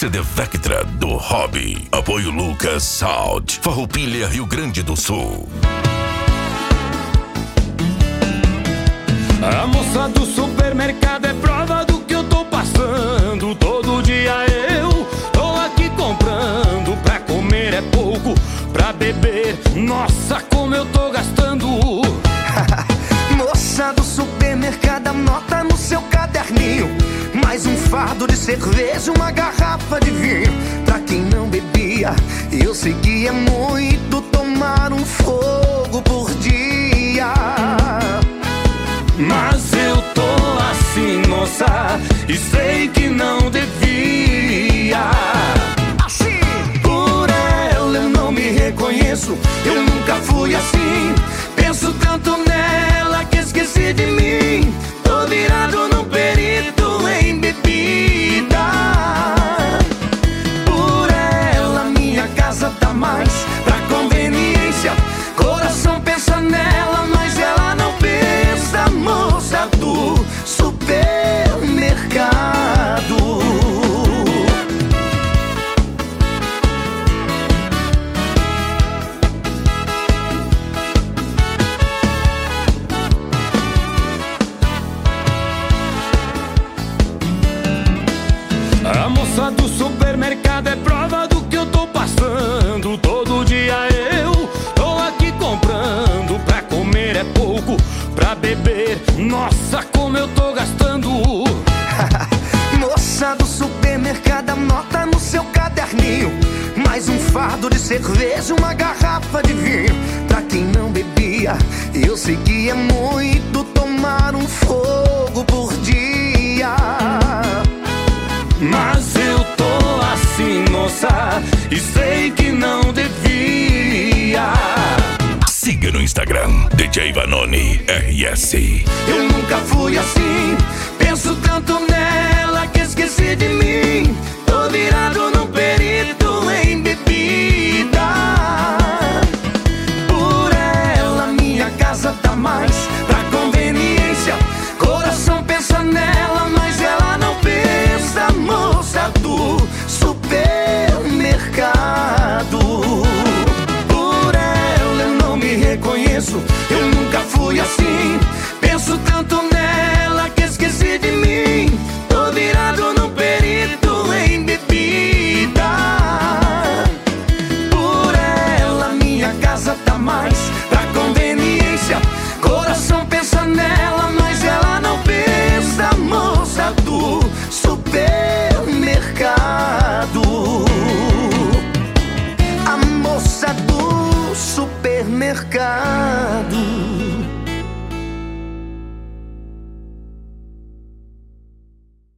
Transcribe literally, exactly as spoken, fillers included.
C D Vectra do Hobby. Apoio Lucas Salt, Farroupilha, Rio Grande do Sul. A moça do supermercado é prova do que eu tô passando. Todo dia eu tô aqui comprando. Pra comer é pouco, pra beber, nossa, como eu tô gastando. Moça do supermercado, anota no seu caderninho: mais um fardo de cerveja, uma garrafa de vinho. Pra quem não bebia, eu sei que é muito tomar um fogo por dia. Mas eu tô assim, moça, e sei que não devia. Assim, por ela eu não me reconheço, eu nunca fui assim. Penso tanto nela que esqueci de mim. Tô virado num perito em bebida. Por ela minha casa tá mais pra conveniência. Coração pensa nela, mas ela não pensa. Moça do supermercado. A moça do supermercado é prova do que eu tô passando. Todo dia eu tô aqui comprando. Pra comer é pouco, pra beber, nossa, como eu tô gastando. moça do supermercado, anota no seu caderninho: mais um fardo de cerveja, uma garrafa de vinho. Pra quem não bebia, eu sei que é muito tomar um fogo por dia. Mas eu tô assim, moça, e sei que não devia. Siga no Instagram, D J Vanoni R S. Eu nunca fui assim, penso tanto nela que esqueci de mim. Tô virado num perito em bebida. Por ela minha casa tá mais pra conveniência. Coração pensa nela, mas ela não pensa. Moça do supermercado. Por ela eu não me reconheço, eu nunca fui assim. Penso tanto nela que esqueci de mim. Tô virado num perito em bebida. Por ela minha casa tá mais pra conveniência. Coração pensa nela, mas ela não pensa. Moça do supermercado. A moça do supermercado.